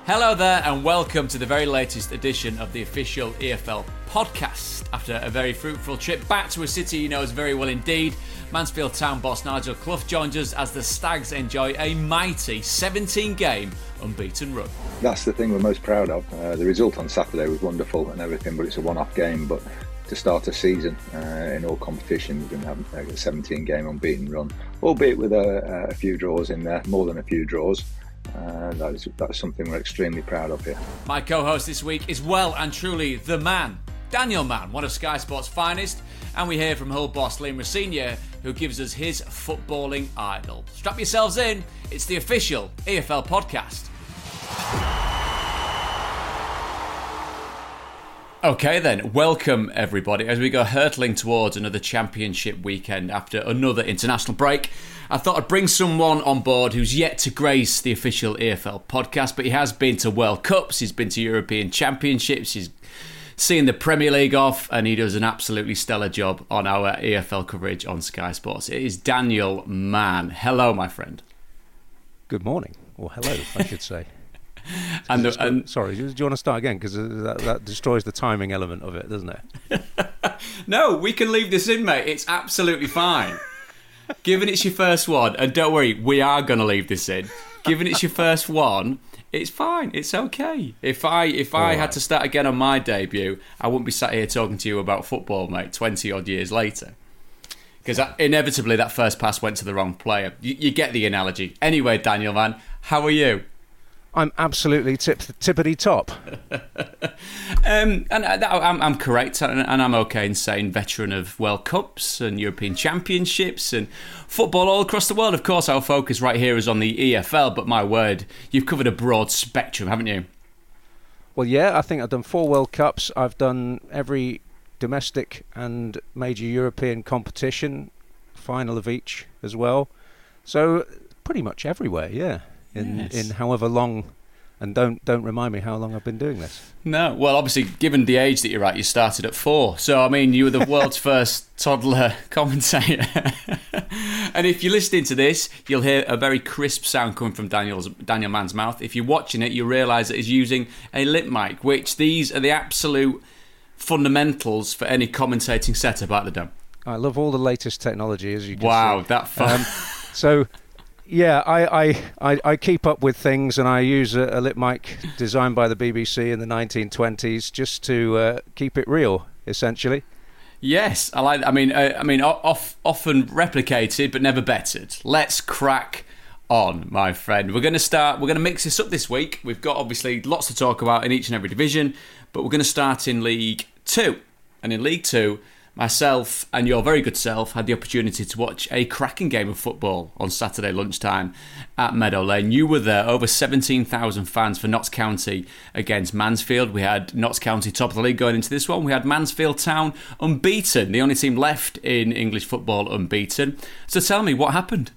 Hello there and welcome to the very latest edition of the official EFL podcast. After a very fruitful trip back to a city he knows very well indeed, Mansfield Town boss Nigel Clough joins us as the Stags enjoy a mighty 17-game unbeaten run. That's the thing we're most proud of. The result on Saturday was wonderful and everything, but it's a one-off game. But to start a season in all competitions and have a 17-game unbeaten run, albeit with a few draws in there, more than a few draws, that's something we're extremely proud of here. My co-host this week is well and truly the man, Daniel Mann, one of Sky Sports' finest, and we hear from Hull boss Liam Rosenior, who gives us his footballing idol. Strap yourselves in, it's the official EFL podcast. Okay then, welcome everybody as we go hurtling towards another championship weekend after another international break. I thought I'd bring someone on board who's yet to grace the official EFL podcast, but he has been to World Cups, he's been to European Championships, he's seen the Premier League off, and he does an absolutely stellar job on our EFL coverage on Sky Sports. It is Daniel Mann. Hello, my friend. Good morning, or hello, I should say. Sorry, do you want to start again? Because that destroys the timing element of it, doesn't it? No, we can leave this in, mate. It's absolutely fine. Given it's your first one, and don't worry, we are going to leave this in. Given it's your first one, it's fine. It's okay. If I had to start again on my debut, I wouldn't be sat here talking to you about football, mate, 20 odd years later. Because inevitably that first pass went to the wrong player. You get the analogy. Anyway, Daniel, man, how are you? I'm absolutely tippity top. And I'm correct, and I'm okay in saying veteran of World Cups and European Championships and football all across the world. Of course, our focus right here is on the EFL, but my word, you've covered a broad spectrum, haven't you? Well, yeah, I think I've done 4 World Cups. I've done every domestic and major European competition, final of each as well. So pretty much everywhere, yeah. In however long, and don't remind me how long I've been doing this. No, well, obviously, given the age that you're at, you started at 4. So, I mean, you were the world's first toddler commentator. And if you're listening to this, you'll hear a very crisp sound coming from Daniel Mann's mouth. If you're watching it, you'll realise that he's using a lip mic, which these are the absolute fundamentals for any commentating setup out there. I love all the latest technology, as you can see. Wow, that fun. So... yeah, I keep up with things, and I use a lip mic designed by the BBC in the 1920s just to keep it real, essentially. Yes, I mean, often replicated but never bettered. Let's crack on, my friend. We're going to mix this up this week. We've got obviously lots to talk about in each and every division, but we're going to start in League 2. And in League 2, myself and your very good self had the opportunity to watch a cracking game of football on Saturday lunchtime at Meadow Lane. You were there, over 17,000 fans for Notts County against Mansfield. We had Notts County top of the league going into this one. We had Mansfield Town unbeaten, the only team left in English football unbeaten. So tell me, what happened?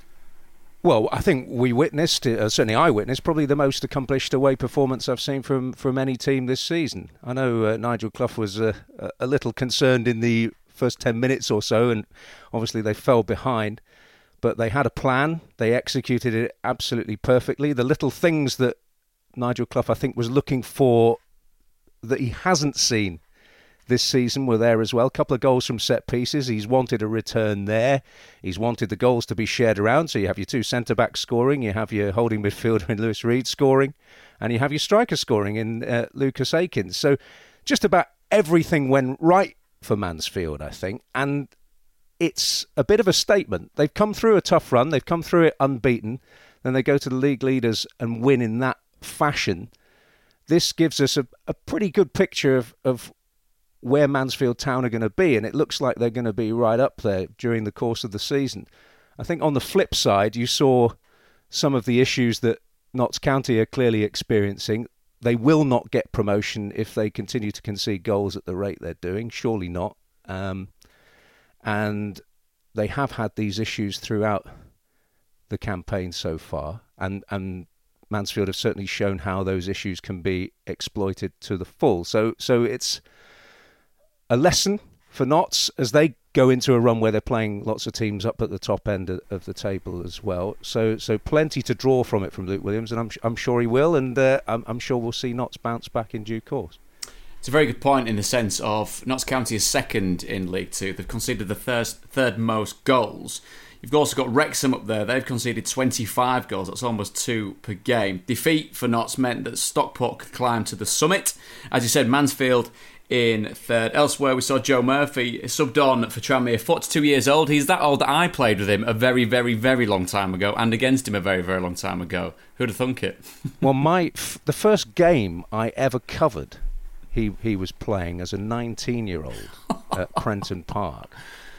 Well, I think we witnessed, certainly I witnessed, probably the most accomplished away performance I've seen from any team this season. I know Nigel Clough was a little concerned in the first 10 minutes or so, and obviously they fell behind. But they had a plan. They executed it absolutely perfectly. The little things that Nigel Clough, I think, was looking for that he hasn't seen this season were there as well. A couple of goals from set pieces. He's wanted a return there. He's wanted the goals to be shared around. So you have your 2 centre-backs scoring, you have your holding midfielder in Lewis Reed scoring, and you have your striker scoring in Lucas Akins. So just about everything went right for Mansfield, I think. And it's a bit of a statement. They've come through a tough run. They've come through it unbeaten. Then they go to the league leaders and win in that fashion. This gives us a pretty good picture of where Mansfield Town are going to be, and it looks like they're going to be right up there during the course of the season. I think on the flip side, you saw some of the issues that Notts County are clearly experiencing. They will not get promotion if they continue to concede goals at the rate they're doing. Surely not. And they have had these issues throughout the campaign so far, and Mansfield have certainly shown how those issues can be exploited to the full. So it's a lesson for Notts as they go into a run where they're playing lots of teams up at the top end of the table as well. So plenty to draw from it from Luke Williams, and I'm sure he will, and I'm sure we'll see Notts bounce back in due course. It's a very good point in the sense of Notts County is second in League Two. They've conceded the third most goals. You've also got Wrexham up there. They've conceded 25 goals. That's almost 2 per game. Defeat for Notts meant that Stockport could climb to the summit. As you said, Mansfield in third. Elsewhere, we saw Joe Murphy subbed on for Tranmere, 42 years old. He's that old that I played with him a very, very, very long time ago and against him a very, very long time ago. Who'd have thunk it? Well, the first game I ever covered, he was playing as a 19-year-old at Prenton Park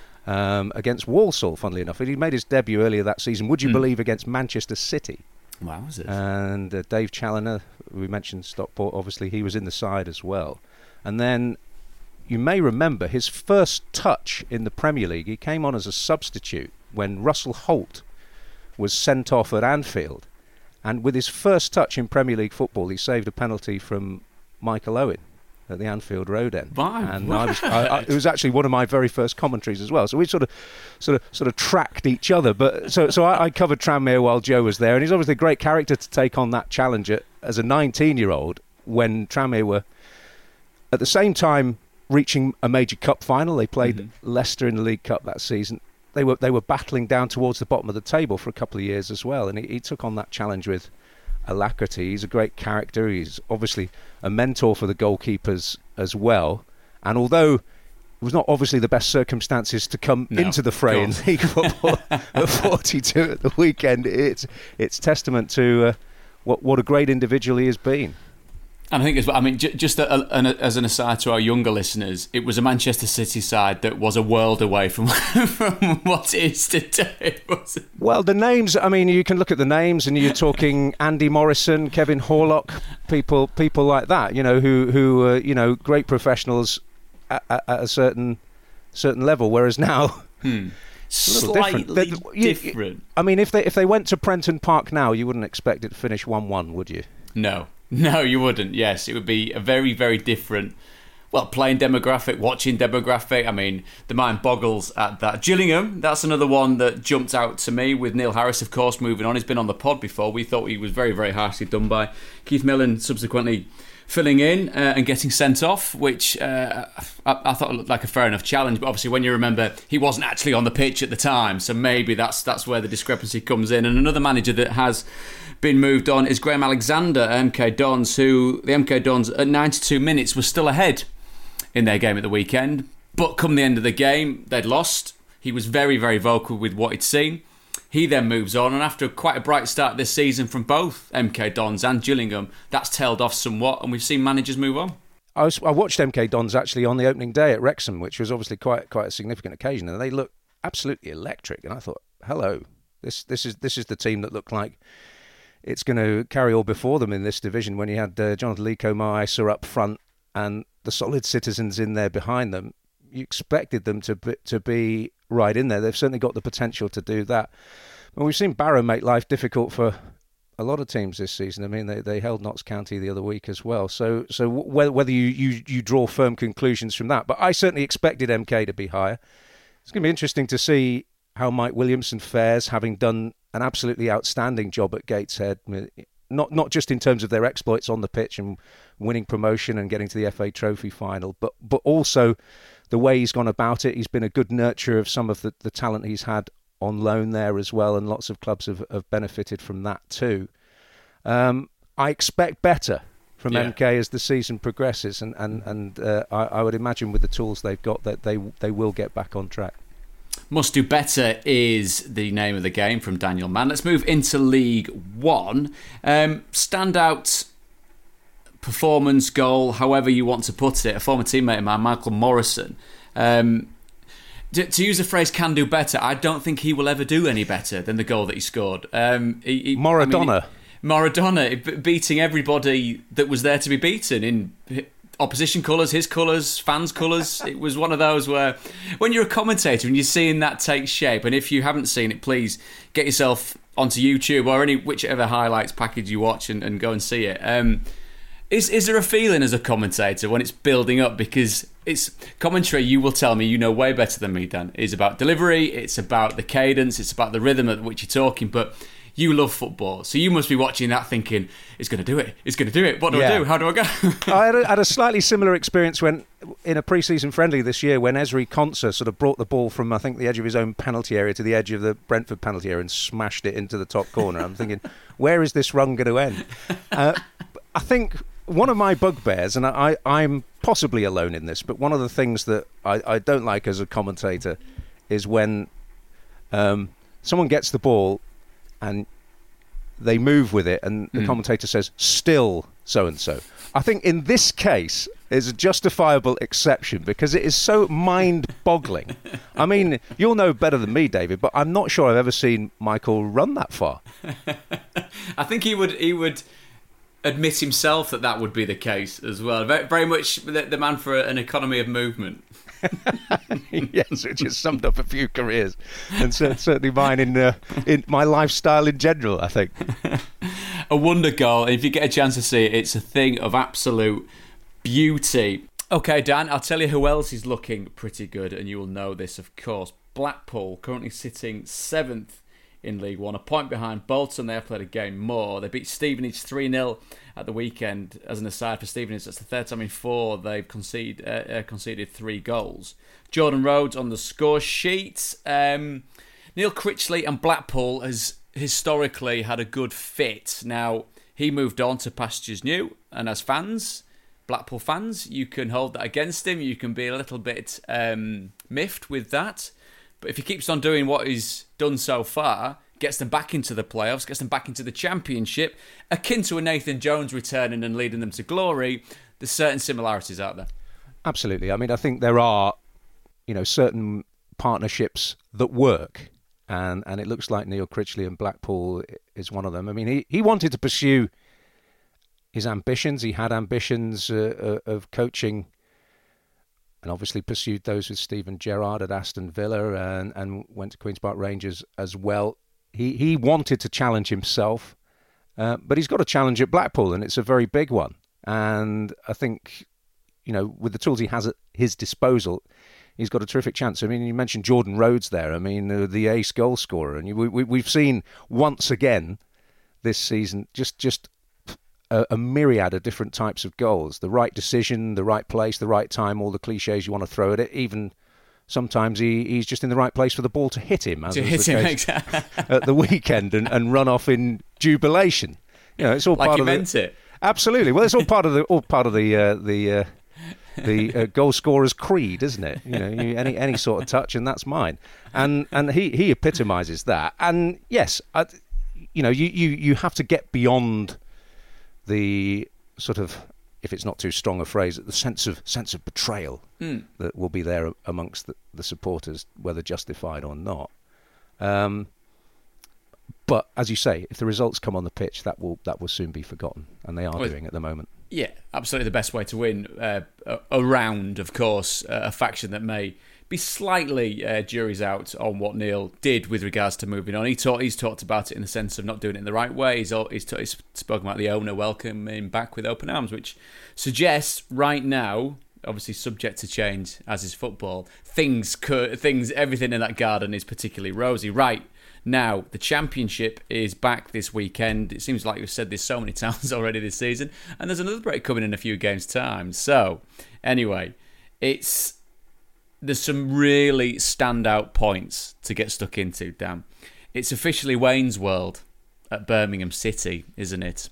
against Walsall, funnily enough. He made his debut earlier that season, would you believe, against Manchester City. Wow, was it? And Dave Challoner, we mentioned Stockport, obviously, he was in the side as well. And then you may remember his first touch in the Premier League, he came on as a substitute when Russell Holt was sent off at Anfield. And with his first touch in Premier League football, he saved a penalty from Michael Owen at the Anfield Road end. Wow. And it was actually one of my very first commentaries as well. So we sort of tracked each other. But so I covered Tranmere while Joe was there, and he's obviously a great character to take on that challenge as a 19-year-old when Tranmere were at the same time reaching a major cup final. They played Leicester in the League Cup that season. They were battling down towards the bottom of the table for a couple of years as well, and he took on that challenge with alacrity. He's a great character. He's obviously a mentor for the goalkeepers as well. And although it was not obviously the best circumstances to come into the fray in league football at 42 at the weekend, it's testament to what a great individual he has been. And I think, just as an aside to our younger listeners, it was a Manchester City side that was a world away from what it is today, wasn't it? Well, the names, you can look at the names and you're talking Andy Morrison, Kevin Horlock, people like that, who great professionals at a certain level, whereas now... Slightly different. If they went to Prenton Park now, you wouldn't expect it to finish 1-1, would you? No, you wouldn't. Yes, it would be a very, very different, playing demographic, watching demographic. The mind boggles at that. Gillingham, that's another one that jumped out to me with Neil Harris, of course, moving on. He's been on the pod before. We thought he was very, very harshly done by. Keith Millen subsequently filling in and getting sent off, which I thought looked like a fair enough challenge. But obviously, when you remember, he wasn't actually on the pitch at the time, so maybe that's where the discrepancy comes in. And another manager that has been moved on is Graham Alexander at MK Dons, who the MK Dons at 92 minutes were still ahead in their game at the weekend, but come the end of the game they'd lost. He was very, very vocal with what he'd seen. He then moves on, and after quite a bright start this season from both MK Dons and Gillingham, that's tailed off somewhat, and we've seen managers move on. I watched MK Dons actually on the opening day at Wrexham, which was obviously quite a significant occasion, and they looked absolutely electric. And I thought, hello, this is the team that looked like it's going to carry all before them in this division. When you had Jonathan Liko-Maisa up front and the solid citizens in there behind them, you expected them to be right in there. They've certainly got the potential to do that. But we've seen Barrow make life difficult for a lot of teams this season. They held Notts County the other week as well. So whether you draw firm conclusions from that, but I certainly expected MK to be higher. It's going to be interesting to see how Mike Williamson fares, having done an absolutely outstanding job at Gateshead, not just in terms of their exploits on the pitch and winning promotion and getting to the FA Trophy final, but also the way he's gone about it. He's been a good nurturer of some of the talent he's had on loan there as well, and lots of clubs have benefited from that too. I expect better from MK as the season progresses, and I would imagine with the tools they've got that they will get back on track. Must do better is the name of the game from Daniel Mann. Let's move into League One. Standout performance, goal, however you want to put it. A former teammate of mine, Michael Morrison. To use the phrase "can do better," I don't think he will ever do any better than the goal that he scored. Maradona. Maradona beating everybody that was there to be beaten in opposition colours, his colours, fans' colours. It was one of those where, when you're a commentator and you're seeing that take shape, and if you haven't seen it, please get yourself onto YouTube or whichever highlights package you watch and go and see it. Is there a feeling as a commentator when it's building up? Because it's commentary, you will tell me, you know way better than me, Dan, is about delivery, it's about the cadence, it's about the rhythm at which you're talking, but you love football, so you must be watching that thinking, it's going to do it, what do I do, how do I go? I had a slightly similar experience when, in a pre-season friendly this year, when Ezri Konsa sort of brought the ball from, I think, the edge of his own penalty area to the edge of the Brentford penalty area and smashed it into the top corner. I'm thinking, where is this run going to end? I think one of my bugbears, and I'm possibly alone in this, but one of the things that I don't like as a commentator is when someone gets the ball and they move with it and the commentator says, still so-and-so. I think in this case is a justifiable exception because it is so mind-boggling. I mean, you'll know better than me, David, but I'm not sure I've ever seen Michael run that far. I think he would admit himself that would be the case as well. Very, very much the man for an economy of movement. Yes, which has summed up a few careers, and certainly mine in my lifestyle in general, I think. A wonder goal. If you get a chance to see it, it's a thing of absolute beauty. Okay, Dan, I'll tell you who else is looking pretty good, and you will know this, of course. Blackpool, currently sitting 7th in League One, a point behind Bolton. They have played a game more. They beat Stevenage 3-0 at the weekend. As an aside for Stevenage, that's the third time in 4 they've conceded 3 goals. Jordan Rhodes on the score sheet. Neil Critchley and Blackpool has historically had a good fit. Now, he moved on to pastures new, and as fans, Blackpool fans, you can hold that against him. You can be a little bit miffed with that. But if he keeps on doing what he's done so far, gets them back into the playoffs, gets them back into the Championship, akin to a Nathan Jones returning and leading them to glory, there's certain similarities out there. Absolutely. I mean, I think there are, certain partnerships that work, and it looks like Neil Critchley and Blackpool is one of them. I mean, he wanted to pursue his ambitions. He had ambitions of coaching, and obviously pursued those with Steven Gerrard at Aston Villa and went to Queen's Park Rangers as well. He wanted to challenge himself, but he's got a challenge at Blackpool, and it's a very big one. And I think, with the tools he has at his disposal, he's got a terrific chance. I mean, you mentioned Jordan Rhodes there. I mean, the ace goal scorer. And we've seen once again this season just a myriad of different types of goals. The right decision, the right place, the right time, all the cliches you want to throw at it. Even sometimes he's just in the right place for the ball to hit him. As Exactly. At the weekend and run off in jubilation. It's all like part he of meant it. Absolutely. Well, it's all part of the goal scorer's creed, isn't it? Any sort of touch, and that's mine. And he epitomises that. And yes, you have to get beyond the sort of, if it's not too strong a phrase, the sense of betrayal that will be there amongst the supporters, whether justified or not. But as you say, if the results come on the pitch, that will soon be forgotten, and they are doing at the moment. Yeah, absolutely the best way to win. Around, of course, a faction that may be slightly jury's out on what Neil did with regards to moving on. He's talked about it in the sense of not doing it in the right way. He's spoken about the owner welcoming him back with open arms, which suggests right now, obviously subject to change as is football, everything in that garden is particularly rosy. Right now, the Championship is back this weekend. It seems like we've said this so many times already this season, and there's another break coming in a few games' time. So, anyway, there's some really standout points to get stuck into, Dan. It's officially Wayne's World at Birmingham City, isn't it?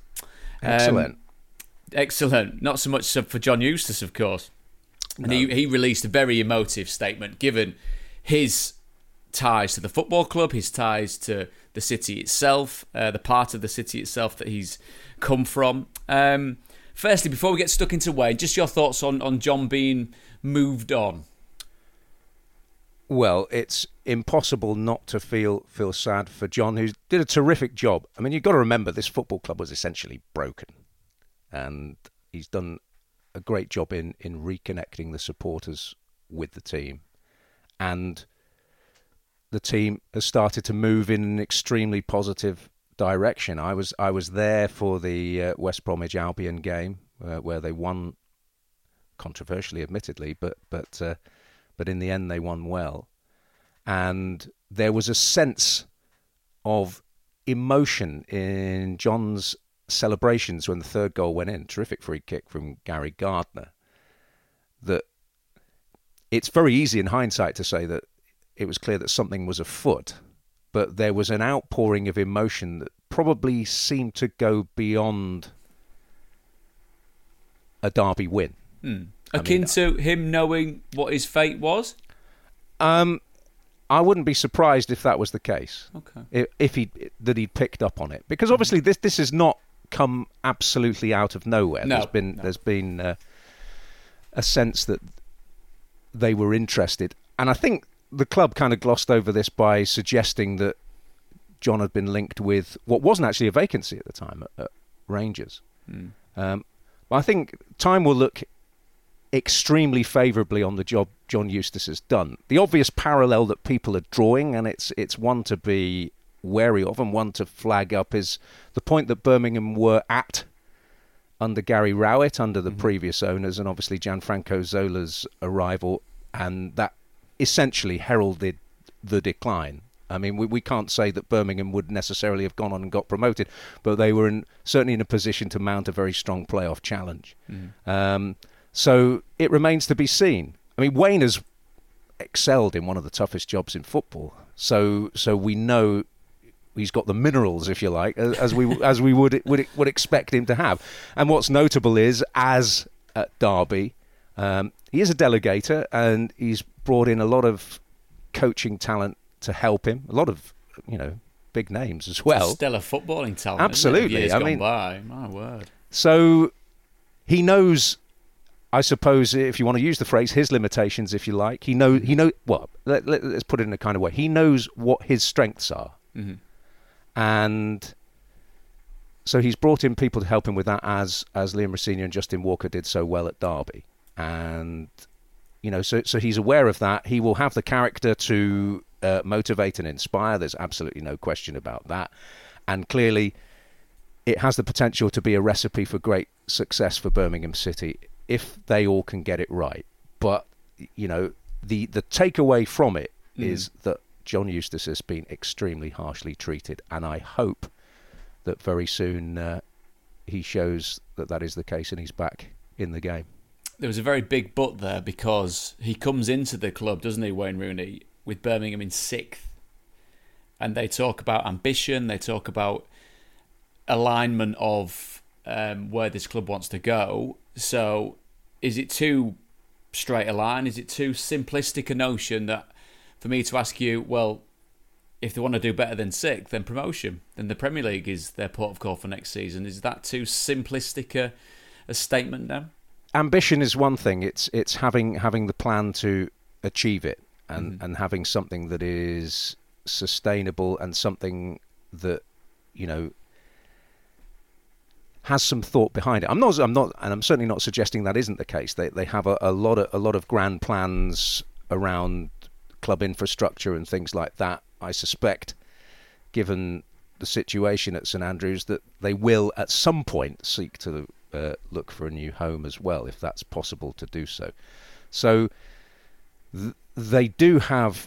Excellent. Not so much for John Eustace, of course. No. And he released a very emotive statement, given his ties to the football club, his ties to the city itself, the part of the city itself that he's come from. Firstly, before we get stuck into Wayne, just your thoughts on John being moved on. Well, it's impossible not to feel sad for John, who did a terrific job. I mean, you've got to remember this football club was essentially broken, and he's done a great job in reconnecting the supporters with the team, and the team has started to move in an extremely positive direction. I was there for the West Bromwich Albion game where they won controversially, admittedly, but in the end they won well, and there was a sense of emotion in John's celebrations when the third goal went in. Terrific free kick from Gary Gardner. That it's very easy in hindsight to say that it was clear that something was afoot, but there was an outpouring of emotion that probably seemed to go beyond a Derby win. Akin to him knowing what his fate was? I wouldn't be surprised if that was the case. Okay. If he'd picked up on it, because obviously this has not come absolutely out of nowhere. No, there's been a sense that they were interested, and I think the club kind of glossed over this by suggesting that John had been linked with what wasn't actually a vacancy at the time at Rangers. But I think time will look extremely favourably on the job John Eustace has done. The obvious parallel that people are drawing, and it's one to be wary of and one to flag up, is the point that Birmingham were at under Gary Rowett, under the previous owners, and obviously Gianfranco Zola's arrival, and that essentially heralded the decline. I mean, we can't say that Birmingham would necessarily have gone on and got promoted, but they were certainly in a position to mount a very strong playoff challenge. So it remains to be seen. I mean, Wayne has excelled in one of the toughest jobs in football, so we know he's got the minerals, if you like, as we would expect him to have. And what's notable is, as at Derby, he is a delegator, and he's brought in a lot of coaching talent to help him. A lot of big names as well. Stellar footballing talent. Absolutely. Years gone by. My word. So he knows, I suppose, if you want to use the phrase, his limitations, if you like. He knows. Well, let's put it in a kind of way. He knows what his strengths are, and so he's brought in people to help him with that, as Liam Rosenior and Justin Walker did so well at Derby, and so he's aware of that. He will have the character to motivate and inspire. There's absolutely no question about that, and clearly, it has the potential to be a recipe for great success for Birmingham City if they all can get it right. But the takeaway from it is that John Eustace has been extremely harshly treated, and I hope that very soon he shows that is the case and he's back in the game. There was a very big but there, because he comes into the club, doesn't he, Wayne Rooney, with Birmingham in 6th, and they talk about ambition, they talk about alignment of where this club wants to go. So is it too straight a line? Is it too simplistic a notion that for me to ask you, well, if they want to do better than 6th, then promotion, then the Premier League is their port of call for next season? Is that too simplistic a statement now? Ambition is one thing. It's having the plan to achieve it, and having something that is sustainable and something that has some thought behind it. I'm not, and I'm certainly not suggesting that isn't the case. They have a lot of grand plans around club infrastructure and things like that. I suspect, given the situation at St Andrews, that they will at some point seek to look for a new home as well, if that's possible to do so. So they do have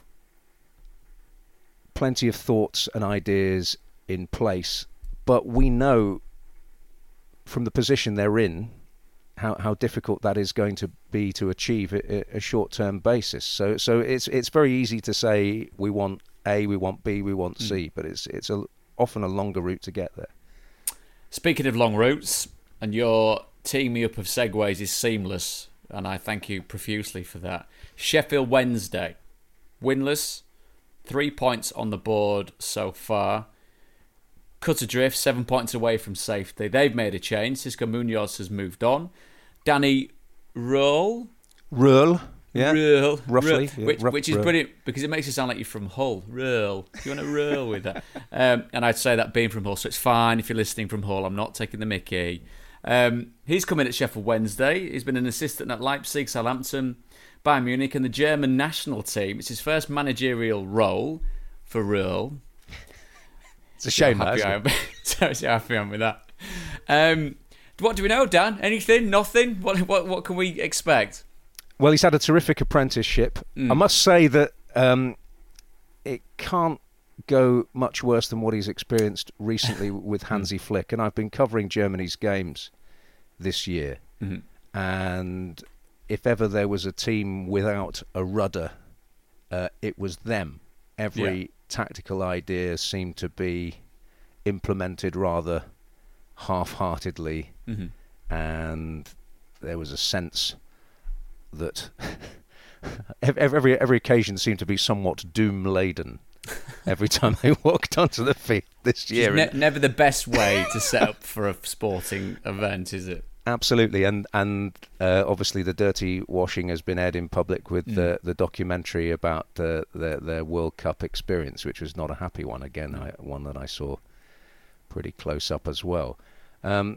plenty of thoughts and ideas in place, but we know from the position they're in how difficult that is going to be to achieve a short-term basis. So it's very easy to say we want A, we want B, we want C, but it's often a longer route to get there. Speaking of long routes, and your teeing me up of segues is seamless, and I thank you profusely for that. Sheffield Wednesday, winless, 3 points on the board so far. Cut adrift, 7 points away from safety. They've made a change. Xisco Munoz has moved on. Danny Röhl, yeah, roughly, which is brilliant, because it makes it sound like you're from Hull. Röhl, you want to roll with that? And I'd say that being from Hull, so it's fine if you're listening from Hull. I'm not taking the mickey. He's come in at Sheffield Wednesday. He's been an assistant at Leipzig, Southampton, Bayern Munich, and the German national team. It's his first managerial role for Röhl. It's a shame, So happy I am with that. What do we know, Dan? Anything? Nothing? What can we expect? Well, he's had a terrific apprenticeship. I must say that it can't go much worse than what he's experienced recently with Hansi Flick. And I've been covering Germany's games this year. And if ever there was a team without a rudder, it was them. Every tactical idea seemed to be implemented rather half-heartedly, and there was a sense that every occasion seemed to be somewhat doom-laden every time they walked onto the field this year. Never the best way to set up for a sporting event, is it? Absolutely, and obviously the dirty washing has been aired in public with the documentary about their World Cup experience, which was not a happy one. Again, one that I saw pretty close up as well. I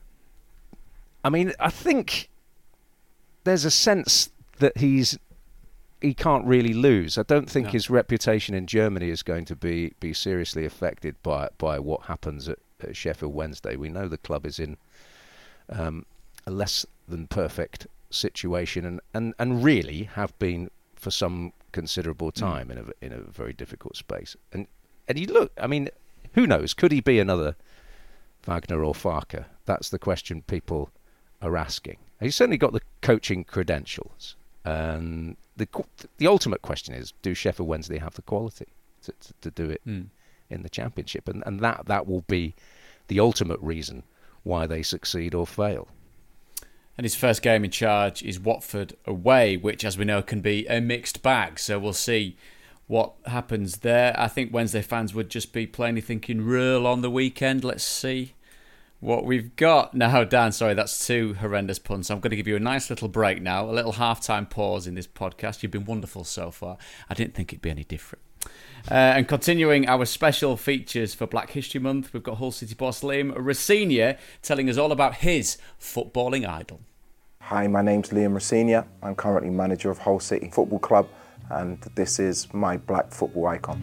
mean, I think there's a sense that he can't really lose. I don't think his reputation in Germany is going to be seriously affected by what happens at Sheffield Wednesday. We know the club is in a less than perfect situation, and really have been for some considerable time in a very difficult space. And you look, I mean, who knows? Could he be another Wagner or Farke? That's the question people are asking. He's certainly got the coaching credentials, and the ultimate question is: do Sheffield Wednesday have the quality to do it in the Championship? And that will be the ultimate reason why they succeed or fail. And his first game in charge is Watford away, which, as we know, can be a mixed bag. So we'll see what happens there. I think Wednesday fans would just be plainly thinking, "Real on the weekend." Let's see what we've got. Now, Dan, sorry, that's two horrendous puns. I'm going to give you a nice little break now, a little halftime pause in this podcast. You've been wonderful so far. I didn't think it'd be any different. And continuing our special features for Black History Month, we've got Hull City boss Liam Rosenior telling us all about his footballing idol. Hi, my name's Liam Rosenior. I'm currently manager of Hull City Football Club, and this is my black football icon.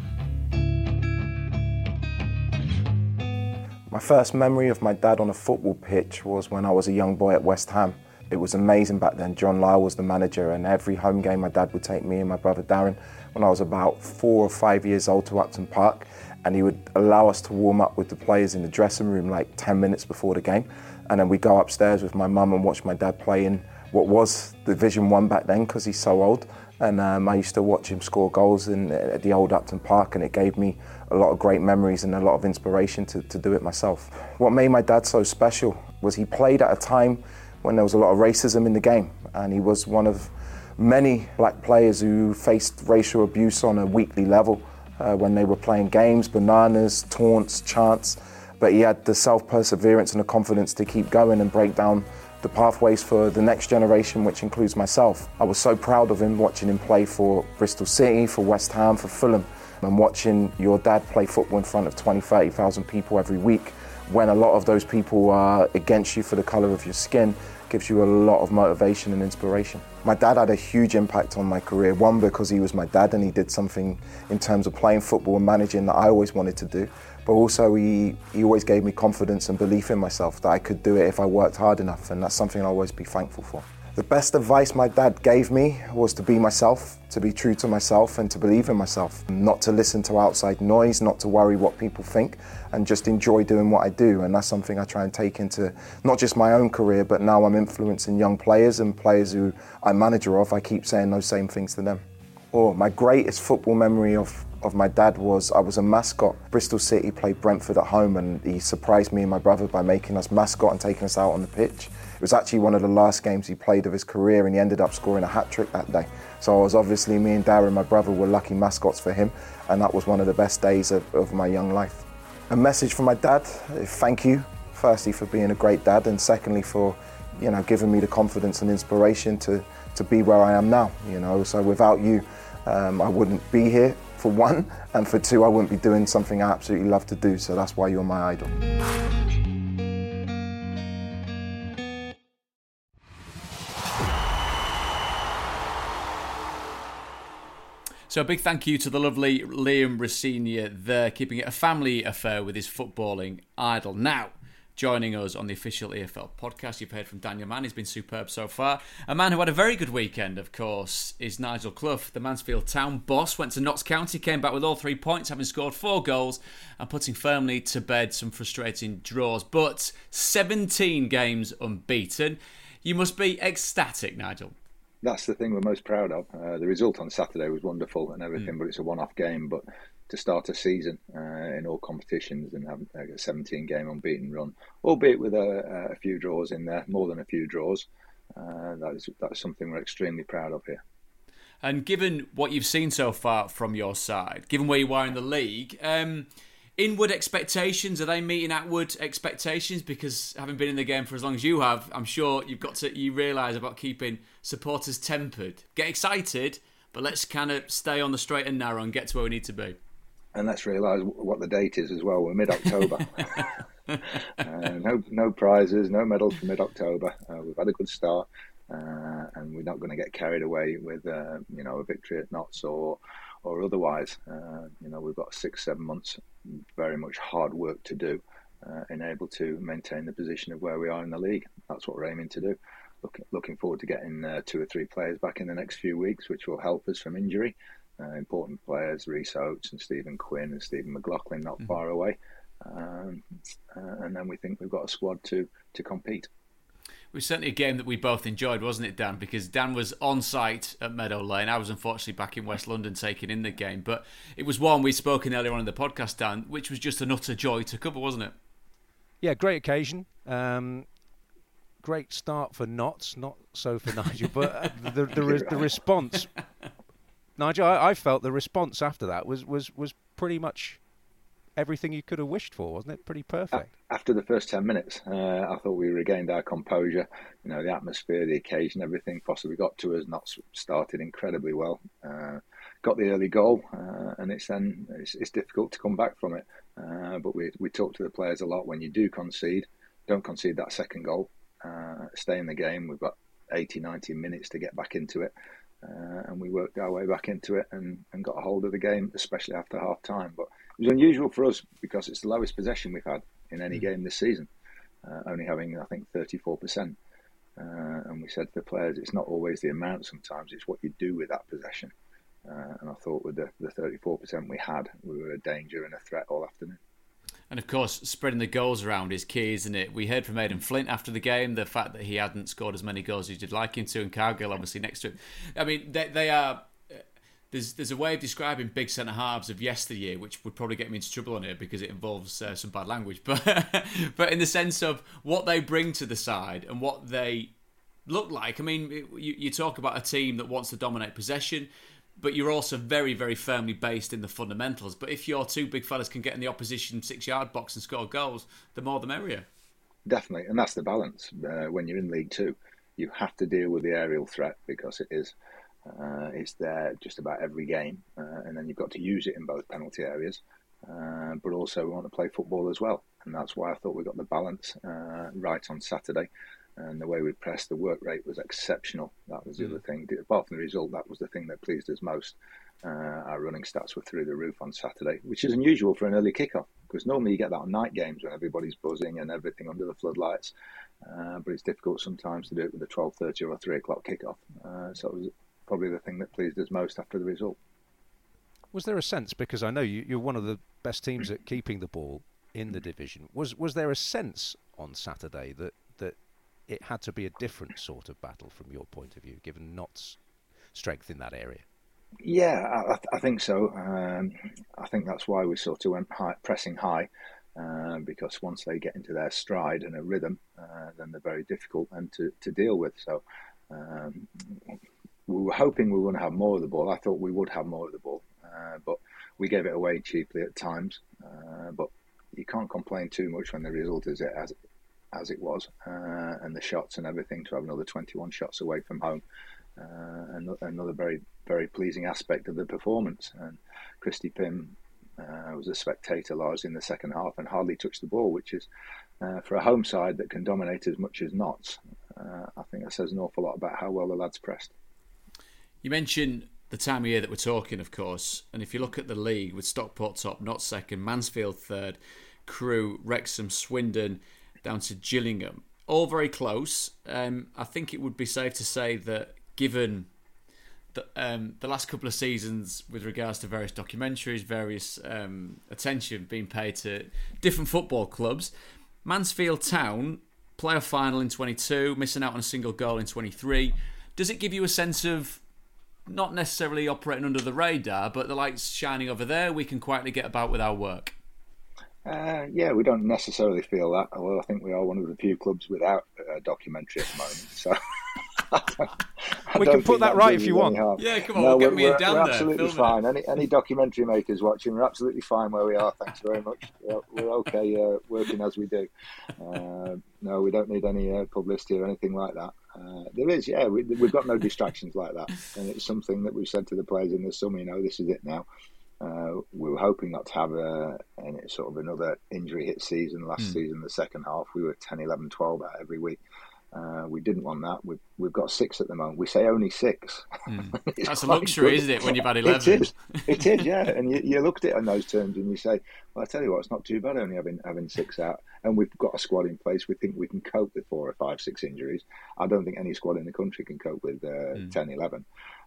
My first memory of my dad on a football pitch was when I was a young boy at West Ham. It was amazing back then. John Lyle was the manager, and every home game my dad would take me and my brother Darren when I was about 4 or 5 years old to Upton Park, and he would allow us to warm up with the players in the dressing room like 10 minutes before the game, and then we'd go upstairs with my mum and watch my dad play in what was Division 1 back then because he's so old, and I used to watch him score goals at the old Upton Park, and it gave me a lot of great memories and a lot of inspiration to do it myself. What made my dad so special was he played at a time when there was a lot of racism in the game, and he was one of many black players who faced racial abuse on a weekly level when they were playing games, bananas, taunts, chants, but he had the self-perseverance and the confidence to keep going and break down the pathways for the next generation, which includes myself. I was so proud of him watching him play for Bristol City, for West Ham, for Fulham, and watching your dad play football in front of 20, 30,000 people every week when a lot of those people are against you for the colour of your skin gives you a lot of motivation and inspiration. My dad had a huge impact on my career, one because he was my dad and he did something in terms of playing football and managing that I always wanted to do, but also he always gave me confidence and belief in myself that I could do it if I worked hard enough, and that's something I'll always be thankful for. The best advice my dad gave me was to be myself, to be true to myself and to believe in myself, not to listen to outside noise, not to worry what people think, and just enjoy doing what I do. And that's something I try and take into not just my own career, but now I'm influencing young players and players who I'm manager of. I keep saying those same things to them. My greatest football memory of my dad was I was a mascot. Bristol City played Brentford at home, and he surprised me and my brother by making us mascot and taking us out on the pitch. It was actually one of the last games he played of his career, and he ended up scoring a hat-trick that day. So I was obviously, me and Darren, my brother, were lucky mascots for him, and that was one of the best days of my young life. A message from my dad: thank you, firstly for being a great dad, and secondly for giving me the confidence and inspiration to be where I am now. So without you, I wouldn't be here, for one, and for two, I wouldn't be doing something I absolutely love to do. So that's why you're my idol. So a big thank you to the lovely Liam Rosenior there, keeping it a family affair with his footballing idol. Now, joining us on the official EFL podcast. You've heard from Daniel Mann, he's been superb so far. A man who had a very good weekend, of course, is Nigel Clough, the Mansfield Town boss. Went to Notts County, came back with all 3 points, having scored 4 goals and putting firmly to bed some frustrating draws. But 17 games unbeaten. You must be ecstatic, Nigel. That's the thing we're most proud of. The result on Saturday was wonderful and everything, but it's a one-off game. But to start a season in all competitions and have a 17-game unbeaten run, albeit with a few draws in there, more than a few draws, that's something we're extremely proud of here. And given what you've seen so far from your side, given where you are in the league, inward expectations, are they meeting outward expectations? Because having been in the game for as long as you have, I'm sure you realise about keeping supporters tempered. Get excited, but let's kind of stay on the straight and narrow and get to where we need to be. And let's realise what the date is as well. We're mid-October. No prizes, no medals for mid-October. We've had a good start, and we're not going to get carried away with a victory at Notts or otherwise. We've got 6-7 months, very much hard work to do, in able to maintain the position of where we are in the league. That's what we're aiming to do. Looking forward to getting 2 or 3 players back in the next few weeks, which will help us from injury. Important players, Rhys Oates and Stephen Quinn and Stephen McLaughlin not far away. And then we think we've got a squad to compete. It was certainly a game that we both enjoyed, wasn't it, Dan? Because Dan was on site at Meadow Lane. I was unfortunately back in West London taking in the game. But it was one we'd spoken earlier on in the podcast, Dan, which was just an utter joy to cover, wasn't it? Yeah, great occasion. Great start for Notts, not so for Nigel. But the response... Nigel, I felt the response after that was pretty much everything you could have wished for, wasn't it? Pretty perfect. After the first 10 minutes, I thought we regained our composure. The atmosphere, the occasion, everything possibly got to us. Notts started incredibly well. Got the early goal, and it's difficult to come back from it. But we talk to the players a lot. When you do concede, don't concede that second goal. Stay in the game. We've got 80, 90 minutes to get back into it. And we worked our way back into it and got a hold of the game, especially after half time. But it was unusual for us because it's the lowest possession we've had in any game this season, only having, I think, 34%. And we said to the players, it's not always the amount sometimes, it's what you do with that possession. And I thought with the 34% we had, we were a danger and a threat all afternoon. And of course, spreading the goals around is key, isn't it? We heard from Aidan Flint after the game, the fact that he hadn't scored as many goals as you'd like him to, and Cargill obviously next to him. I mean, they are... There's a way of describing big centre-halves of yesteryear, which would probably get me into trouble on here because it involves some bad language. But in the sense of what they bring to the side and what they look like. I mean, you talk about a team that wants to dominate possession, but you're also very, very firmly based in the fundamentals. But if your 2 big fellas can get in the opposition 6-yard box and score goals, the more the merrier. Definitely, and that's the balance. When you're in League Two, you have to deal with the aerial threat because it is... it's there just about every game, and then you've got to use it in both penalty areas, but also we want to play football as well, and that's why I thought we got the balance right on Saturday. And the way we pressed, the work rate was exceptional. That was the other thing. Apart from the result, that was the thing that pleased us most. Our running stats were through the roof on Saturday, which is unusual for an early kickoff, because normally you get that on night games when everybody's buzzing and everything under the floodlights, but it's difficult sometimes to do it with a 12:30 or a 3 o'clock kickoff. So it was probably the thing that pleased us most after the result. Was there a sense, because I know you're one of the best teams at keeping the ball in the division, was there a sense on Saturday that it had to be a different sort of battle from your point of view, given Notts' strength in that area? Yeah, I think so. I think that's why we sort of went pressing high, because once they get into their stride and a rhythm, then they're very difficult and to deal with. So we were hoping we wouldn't have more of the ball. I thought we would have more of the ball, but we gave it away cheaply at times. But you can't complain too much when the result is as it was, and the shots and everything, to have another 21 shots away from home. Another very, very pleasing aspect of the performance. And Christy Pym was a spectator largely in the second half and hardly touched the ball, which is, for a home side that can dominate as much as Notts, I think that says an awful lot about how well the lads pressed. You mentioned the time of year that we're talking, of course, and if you look at the league with Stockport top, Notts second, Mansfield third, Crewe, Wrexham, Swindon, down to Gillingham. All very close. I think it would be safe to say that given the last couple of seasons with regards to various documentaries, various attention being paid to different football clubs, Mansfield Town, playoff final in 22, missing out on a single goal in 23. Does it give you a sense of not necessarily operating under the radar, but the light's shining over there, we can quietly get about with our work? Yeah, we don't necessarily feel that, although I think we are one of the few clubs without a documentary at the moment. So we can put that right if you want. Yeah, come on, we'll get me down there. We're absolutely fine. Any documentary makers watching, we're absolutely fine where we are. Thanks very much. We're okay working as we do. No, we don't need any publicity or anything like that. There is, yeah, we've got no distractions like that. And it's something that we've said to the players in the summer, this is it now. We were hoping not to have any sort of another injury hit season. Last season, the second half, we were 10, 11, 12 out every week. We didn't want that. We've got 6 at the moment. We say only 6. That's a luxury, isn't it, when you've had 11? It is, yeah. And you looked at it on those terms and you say, well, I tell you what, it's not too bad only having 6 out. And we've got a squad in place. We think we can cope with 4 or 5, 6 injuries. I don't think any squad in the country can cope with 10, 11.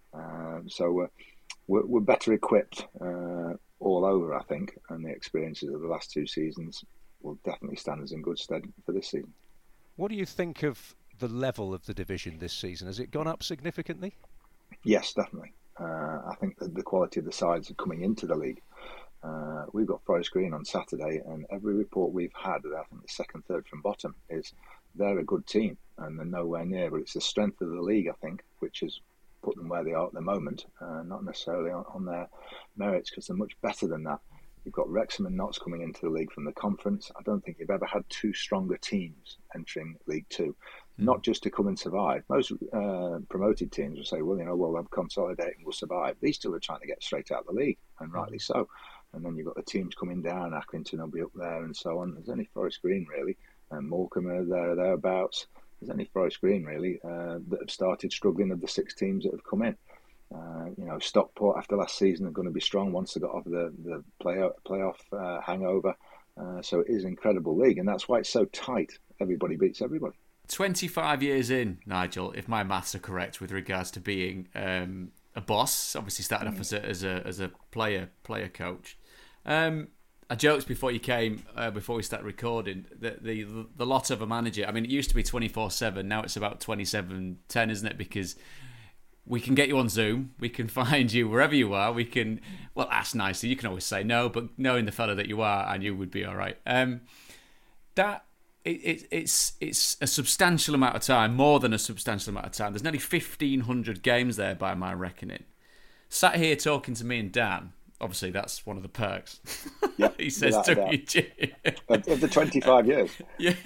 So we're better equipped all over, I think. And the experiences of the last 2 seasons will definitely stand us in good stead for this season. What do you think of the level of the division this season? Has it gone up significantly? Yes, definitely. I think that the quality of the sides are coming into the league. We've got Forest Green on Saturday, and every report we've had, I think the second, third from bottom, is they're a good team and they're nowhere near. But it's the strength of the league, I think, which has put them where they are at the moment, not necessarily on their merits, because they're much better than that. You've got Wrexham and Notts coming into the league from the conference. I don't think you've ever had 2 stronger teams entering League Two, not just to come and survive. Most promoted teams will say, well, we'll have consolidate and we'll survive. These 2 are trying to get straight out of the league, and rightly so. And then you've got the teams coming down, Accrington will be up there and so on. There's only Forest Green, really, and Morecambe are thereabouts. There's only Forest Green, really, that have started struggling of the 6 teams that have come in. Stockport after last season are going to be strong once they got off the playoff hangover. So it is an incredible league, and that's why it's so tight. Everybody beats everybody. 25 years in, Nigel, if my maths are correct with regards to being a boss. Obviously started off as a player coach. I joked before you came, before we started recording, that the lot of a manager. I mean, it used to be 24/7. Now it's about 27/10, isn't it? Because we can get you on Zoom. We can find you wherever you are. We can, well, ask nicely. You can always say no, but knowing the fella that you are, I knew would be all right. It's a substantial amount of time, more than a substantial amount of time. There's nearly 1,500 games there by my reckoning. Sat here talking to me and Dan. Obviously, that's one of the perks. Yep, he says to me, of the 25 years. Yeah.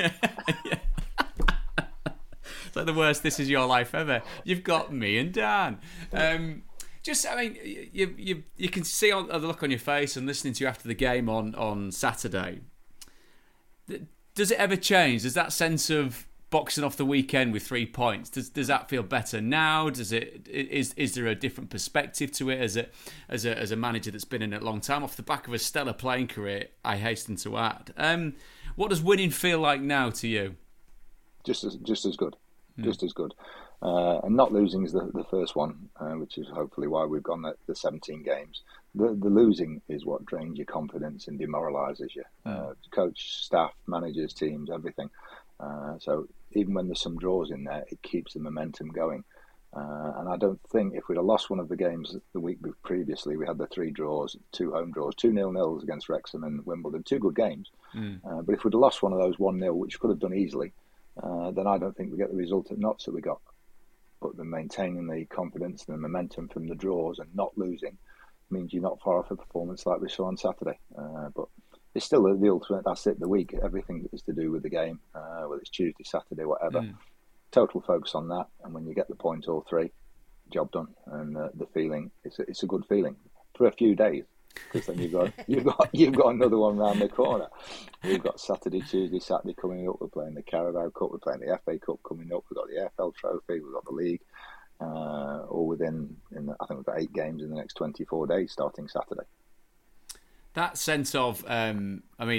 It's like the worst "this is your life" ever. You've got me and Dan. You can see the look on your face and listening to you after the game on Saturday. Does it ever change? Does that sense of boxing off the weekend with 3 points, does that feel better now? Is there a different perspective to it as a manager that's been in it a long time, off the back of a stellar playing career, I hasten to add? What does winning feel like now to you? Just as good. Just as good. And not losing is the first one, which is hopefully why we've gone the 17 games. The losing is what drains your confidence and demoralises you. Coach, staff, managers, teams, everything. So even when there's some draws in there, it keeps the momentum going. And I don't think if we'd have lost one of the games the week previously, we had the 3 draws, 2 home draws, 2 0-0s against Wrexham and Wimbledon, 2 good games. But if we'd have lost one of those 1-0, which could have done easily, then I don't think we get the result at Notts that we got. But the maintaining the confidence and the momentum from the draws and not losing means you're not far off a performance like we saw on Saturday. But it's still the ultimate, that's it, the week. Everything is to do with the game, whether it's Tuesday, Saturday, whatever. Total focus on that. And when you get the point or 3, job done. And the feeling, it's a good feeling for a few days. Because then you've got another one round the corner. We've got Saturday, Tuesday, Saturday coming up. We're playing the Carabao Cup. We're playing the FA Cup coming up. We've got the AFL Trophy. We've got the league. All within. I think we've got 8 games in the next 24 days, starting Saturday. That sense of,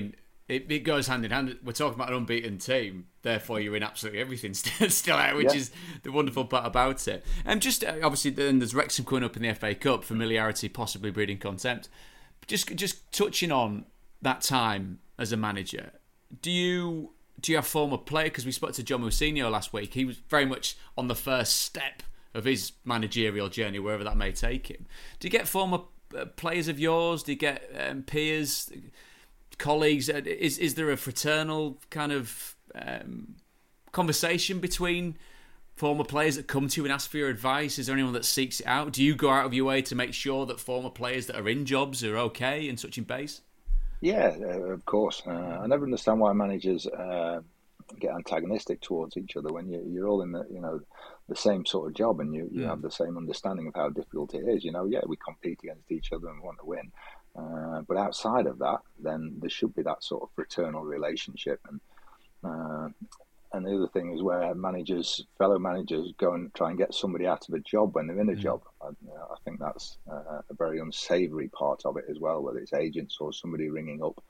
it goes hand in hand. We're talking about an unbeaten team, therefore you're in absolutely everything still out, which is the wonderful part about it. And just obviously, then there's Wrexham coming up in the FA Cup. Familiarity possibly breeding contempt. Just touching on that time as a manager, do you have former players? Because we spoke to John Mousinho last week. He was very much on the first step of his managerial journey, wherever that may take him. Do you get former players of yours? Do you get peers, colleagues? Is there a fraternal kind of conversation between former players that come to you and ask for your advice? Is there anyone that seeks it out? Do you go out of your way to make sure that former players that are in jobs are okay and touching base? Yeah, of course. I never understand why managers get antagonistic towards each other when you're all in the same sort of job, and you have the same understanding of how difficult it is. We compete against each other and want to win. But outside of that, then there should be that sort of fraternal relationship. And the other thing is where fellow managers go and try and get somebody out of a job when they're in a job. I think that's a very unsavoury part of it as well, whether it's agents or somebody ringing up,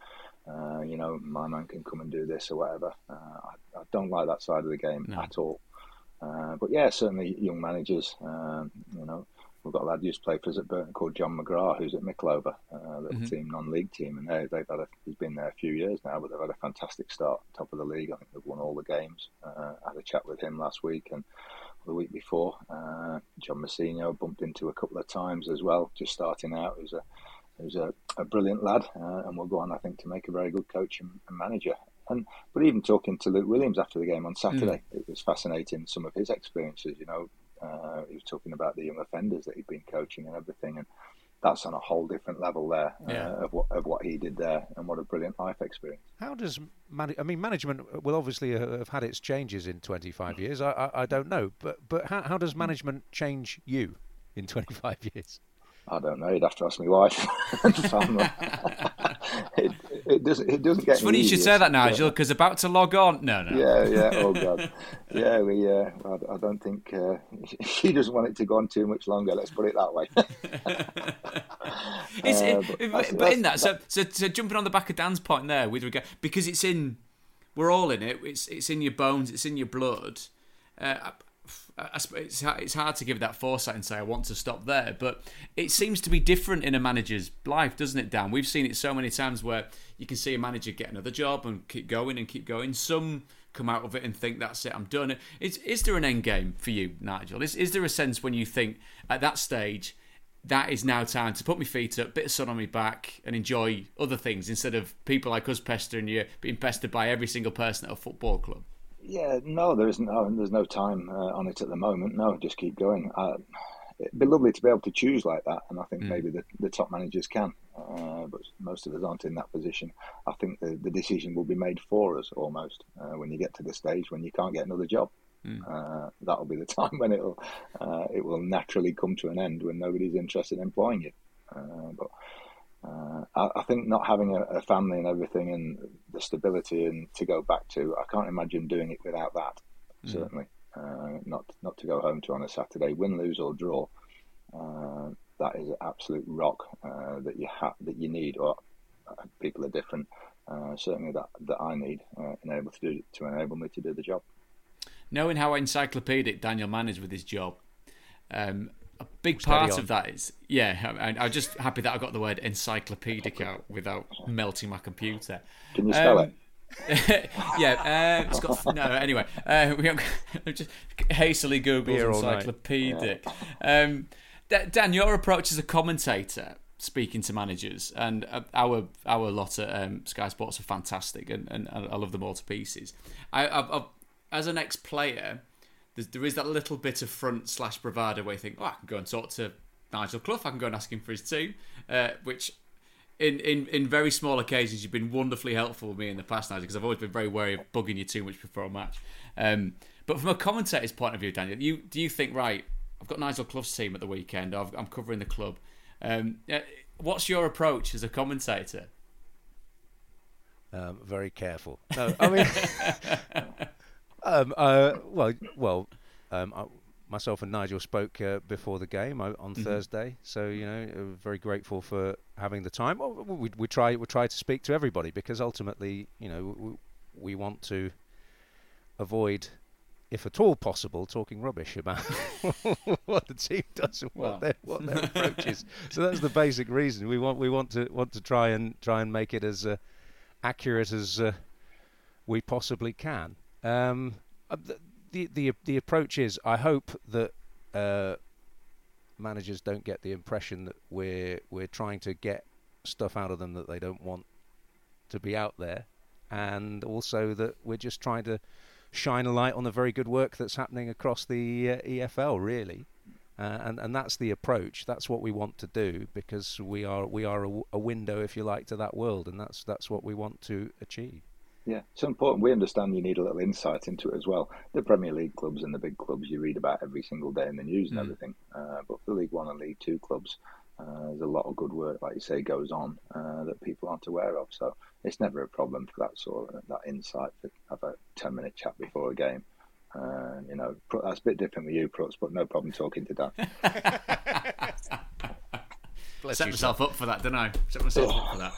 my man can come and do this or whatever. I don't like that side of the game at all. But yeah, certainly young managers, we've got a lad who used to play for us at Burton called John McGrath, who's at Mickleover, little team, non-league team, and he's been there a few years now, but they've had a fantastic start, top of the league. I think they've won all the games. I had a chat with him last week and the week before. John Mousinho bumped into a couple of times as well, just starting out. He's a brilliant lad, and will go on, I think, to make a very good coach and manager. But even talking to Luke Williams after the game on Saturday, it was fascinating, some of his experiences. He was talking about the young offenders that he'd been coaching and everything, and that's on a whole different level there of what he did there, and what a brilliant life experience. How does management will obviously have had its changes in 25 years. I don't know, but how does management change you in 25 years? I don't know. You'd have to ask my wife and family. It doesn't get. It's funny you should say that, Nigel, because about to log on. No. Yeah. Oh God. Yeah, I don't think she doesn't want it to go on too much longer. Let's put it that way. So jumping on the back of Dan's point there, with regard, because we're all in it. It's in your bones. It's in your blood. It's hard to give that foresight and say I want to stop there, but it seems to be different in a manager's life, doesn't it, Dan? We've seen it so many times where you can see a manager get another job and keep going. Some come out of it and think that's it, I'm done. Is there an end game for you, Nigel? Is there a sense when you think at that stage that is now time to put my feet up, bit of sun on my back, and enjoy other things instead of people like us pestering you, being pestered by every single person at a football club? Yeah, no, there's no time on it at the moment. No, just keep going. It'd be lovely to be able to choose like that, and I think maybe the top managers can, but most of us aren't in that position. I think the decision will be made for us almost when you get to the stage when you can't get another job. That'll be the time when it will naturally come to an end, when nobody's interested in employing you. But I think not having a family and everything, and the stability and to go back to, I can't imagine doing it without that. Certainly, not to go home to on a Saturday, win, lose or draw. That is an absolute rock that you need. Or people are different. Certainly that I need to enable me to do the job. Knowing how encyclopedic Daniel Mann is with his job. A big part of that is, I'm just happy that I got the word encyclopedic out without melting my computer. Can you spell it? It's got anyway. We just hastily Googled encyclopedic. Right. Dan, your approach as a commentator, speaking to managers, and our lot at Sky Sports are fantastic, and I love them all to pieces. I've as an ex-player, there is that little bit of front/bravado where you think, I can go and talk to Nigel Clough, I can go and ask him for his team, which in very small occasions you've been wonderfully helpful with me in the past, Nigel, because I've always been very wary of bugging you too much before a match. But from a commentator's point of view, Daniel, do you think, right, I've got Nigel Clough's team at the weekend, I'm covering the club. What's your approach as a commentator? Very careful. No, I mean... myself and Nigel spoke before the game on Thursday, so very grateful for having the time. Well, we try to speak to everybody, because ultimately, we want to avoid, if at all possible, talking rubbish about what the team does and what their approach is. So that's the basic reason we want to try and make it as accurate as we possibly can. The approach is, I hope that managers don't get the impression that we're trying to get stuff out of them that they don't want to be out there, and also that we're just trying to shine a light on the very good work that's happening across the EFL, really, and that's the approach. That's what we want to do, because we are a window, if you like, to that world, and that's what we want to achieve. Yeah, it's important. We understand you need a little insight into it as well. The Premier League clubs and the big clubs you read about every single day in the news and everything. But for the League One and League Two clubs, there's a lot of good work, like you say, goes on that people aren't aware of. So it's never a problem for that insight, to have a 10-minute chat before a game. That's a bit different with you, Prutz, but no problem talking to Dan. Set myself up for that, didn't I? Set myself up for that.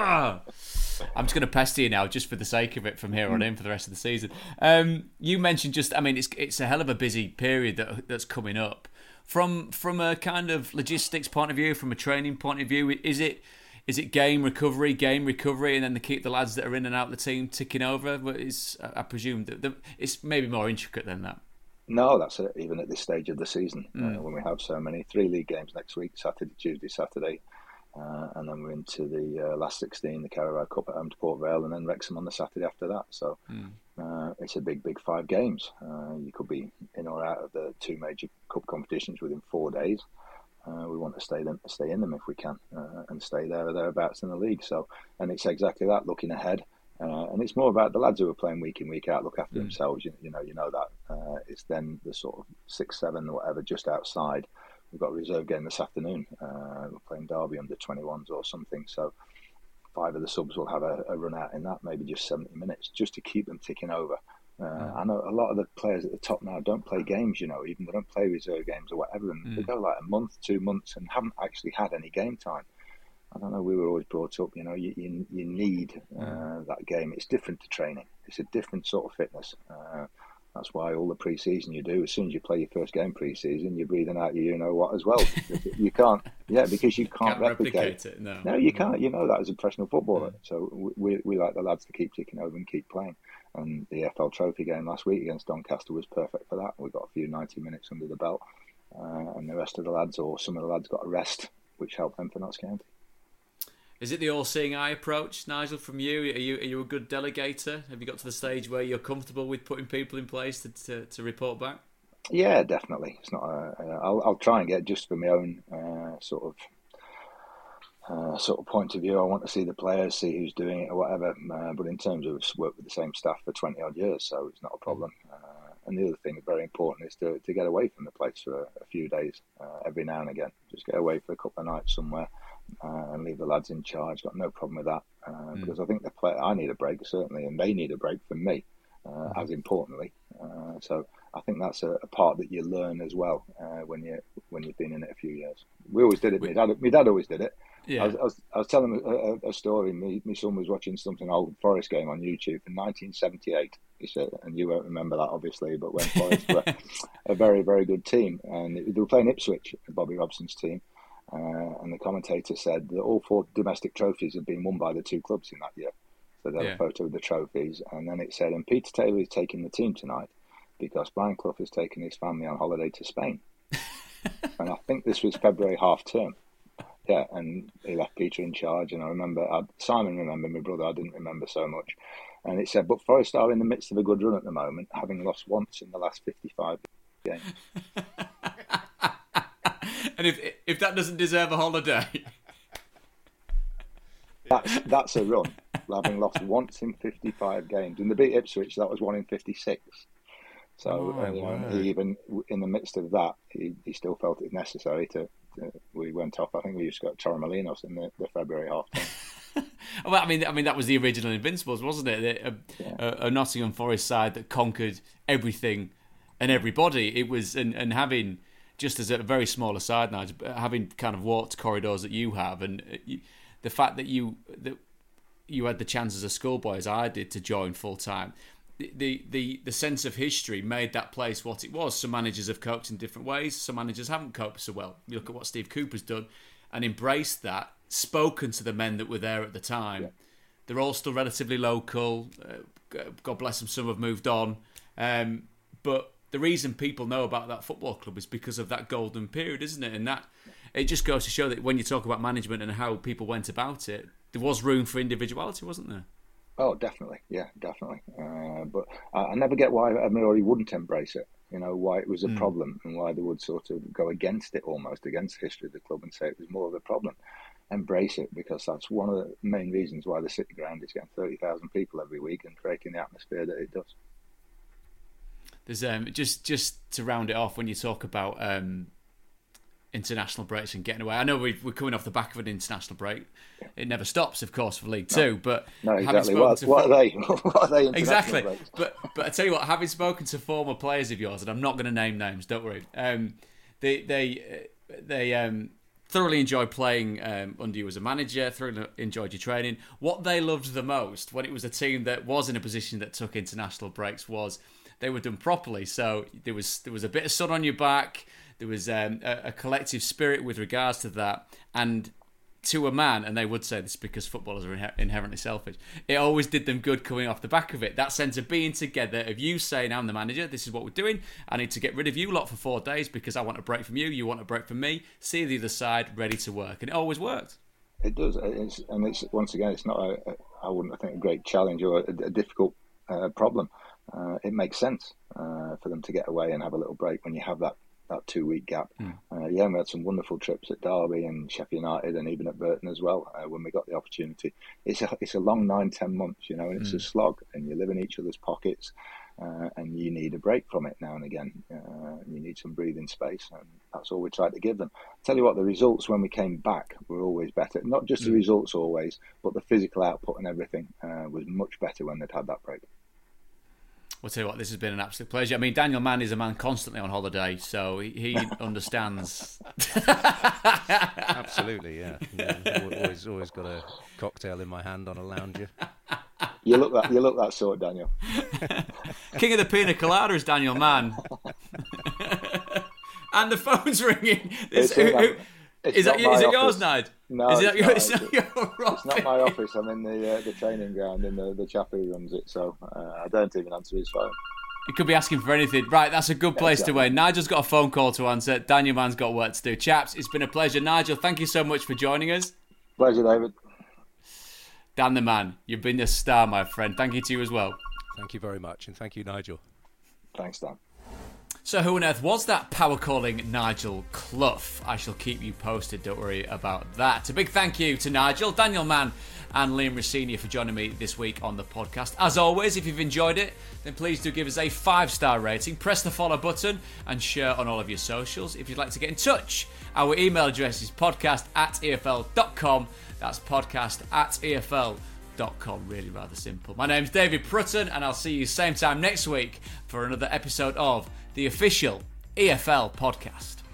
I'm just going to pester you now, just for the sake of it, from here on in for the rest of the season. You mentioned it's a hell of a busy period that's coming up. From a kind of logistics point of view, from a training point of view, is it game recovery, and then to keep the lads that are in and out of the team ticking over? I presume that it's maybe more intricate than that. No, that's it, even at this stage of the season, when we have so many. 3 league games next week, Tuesday, Saturday, and then we're into the last 16, the Carabao Cup at home to Port Vale, and then Wrexham on the Saturday after that. So it's a big 5 games. You could be in or out of the 2 major cup competitions within 4 days. We want to stay in them if we can, and stay there or thereabouts in the league. So, and it's exactly that, looking ahead. And it's more about the lads who are playing week in, week out, look after themselves. You know that. It's then the sort of 6, 7, whatever, just outside. We've got a reserve game this afternoon. We're playing Derby under 21s or something. So 5 of the subs will have a run out in that, maybe just 70 minutes, just to keep them ticking over. I know a lot of the players at the top now don't play games, even they don't play reserve games or whatever, and they go like a month, 2 months, and haven't actually had any game time. I don't know, we were always brought up, you need that game. It's different to training. It's a different sort of fitness. That's why all the pre-season you do, as soon as you play your first game pre-season, you're breathing out you know what as well. You can't, because you can't replicate it. No, you can't. You know that as a professional footballer. So we like the lads to keep ticking over and keep playing. And the EFL Trophy game last week against Doncaster was perfect for that. We got a few 90 minutes under the belt, and the rest of the lads, or some of the lads, got a rest, which helped them for Notts County. Is it the all-seeing eye approach, Nigel, from you? Are you a good delegator? Have you got to the stage where you're comfortable with putting people in place to report back? Yeah, definitely. It's not. I'll try and get just for my own sort of point of view. I want to see the players, see who's doing it or whatever. But in terms of work with the same staff for 20 odd years, so it's not a problem. And the other thing very important is to get away from the place for a few days every now and again. Just get away for a couple of nights somewhere. And leave the lads in charge. Got no problem with that, because I think I need a break, certainly, and they need a break from me, as importantly. So I think that's a part that you learn as well when you've been in it a few years. We always did it. My dad always did it. Yeah. I was telling a story. My son was watching something old Forest game on YouTube from 1978. He said, and you won't remember that obviously, but when Forest were a very, very good team, and they were playing Ipswich, Bobby Robson's team. And the commentator said that all 4 domestic trophies had been won by the 2 clubs in that year. So they had a photo of the trophies, and then it said, and Peter Taylor is taking the team tonight because Brian Clough has taken his family on holiday to Spain. And I think this was February half term. Yeah, and he left Peter in charge, and I remember, Simon remembered, my brother, I didn't remember so much. And it said, but Forest are in the midst of a good run at the moment, having lost once in the last 55 games. And if that doesn't deserve a holiday, that's a run. Having lost once in 55 games, and they beat Ipswich, that was 1 in 56. So he, even in the midst of that, he still felt it necessary to. We went off. I think we used to go to Torremolinos in the February half time. Well, I mean that was the original Invincibles, wasn't it? A Nottingham Forest side that conquered everything and everybody. It was and having, just as a very small aside now, having kind of walked corridors that you have, and the fact that you had the chance as a schoolboy, as I did, to join full time. The sense of history made that place what it was. Some managers have coped in different ways. Some managers haven't coped so well. You look at what Steve Cooper's done and embraced that, spoken to the men that were there at the time. Yeah. They're all still relatively local. God bless them, some have moved on. But the reason people know about that football club is because of that golden period, isn't it? And that it just goes to show that when you talk about management and how people went about it, there was room for individuality, wasn't there? Oh, definitely. Yeah, definitely. But I never get why Murray wouldn't embrace it. You know, why it was a problem and why they would sort of go against it, almost against the history of the club, and say it was more of a problem. Embrace it, because that's one of the main reasons why the City Ground is getting 30,000 people every week and creating the atmosphere that it does. There's just to round it off, when you talk about international breaks and getting away. I know we're coming off the back of an international break. Yeah. It never stops, of course, for League Two. But no, exactly. What are they? What are they? Exactly. Breaks? But I tell you what, having spoken to former players of yours, and I'm not going to name names, don't worry. They thoroughly enjoyed playing under you as a manager. Thoroughly enjoyed your training. What they loved the most when it was a team that was in a position that took international breaks was they were done properly. So there was a bit of sun on your back. There was a collective spirit with regards to that. And to a man, and they would say this because footballers are inherently selfish, it always did them good coming off the back of it. That sense of being together, of you saying, I'm the manager, this is what we're doing, I need to get rid of you lot for 4 days because I want a break from you, you want a break from me, see the other side, ready to work. And it always worked. It does. It's once again, it's not, I wouldn't think, a great challenge or a difficult problem. It makes sense for them to get away and have a little break when you have that 2 week gap. We had some wonderful trips at Derby and Sheffield United and even at Burton as well when we got the opportunity. It's a long 9-10 months, you know, and it's a slog, and you live in each other's pockets, and you need a break from it now and again. You need some breathing space, and that's all we tried to give them. Tell you what, the results when we came back were always better. Not just the results always, but the physical output and everything was much better when they'd had that break. I'll tell you what, this has been an absolute pleasure. I mean, Daniel Mann is a man constantly on holiday, so he understands. Absolutely, yeah. Always got a cocktail in my hand on a lounger. You look that sort, Daniel. King of the Pina Colada is Daniel Mann. And the phone's ringing. Is it yours, Nigel? No, it's not my office. I'm in the training ground, and the chap who runs it, so I don't even answer his phone. You could be asking for anything. Right, that's a good place to end. Nigel's got a phone call to answer. Daniel Mann's got work to do. Chaps, it's been a pleasure. Nigel, thank you so much for joining us. Pleasure, David. Dan the Man, you've been a star, my friend. Thank you to you as well. Thank you very much, and thank you, Nigel. Thanks, Dan. So who on earth was that power calling Nigel Clough? I shall keep you posted, don't worry about that. A big thank you to Nigel, Daniel Mann and Liam Rossini for joining me this week on the podcast. As always, if you've enjoyed it, then please do give us a 5-star rating, press the follow button and share on all of your socials. If you'd like to get in touch, our email address is podcast@efl.com. That's podcast@efl.com. Really rather simple. My name's David Prutton, and I'll see you same time next week for another episode of the official EFL podcast.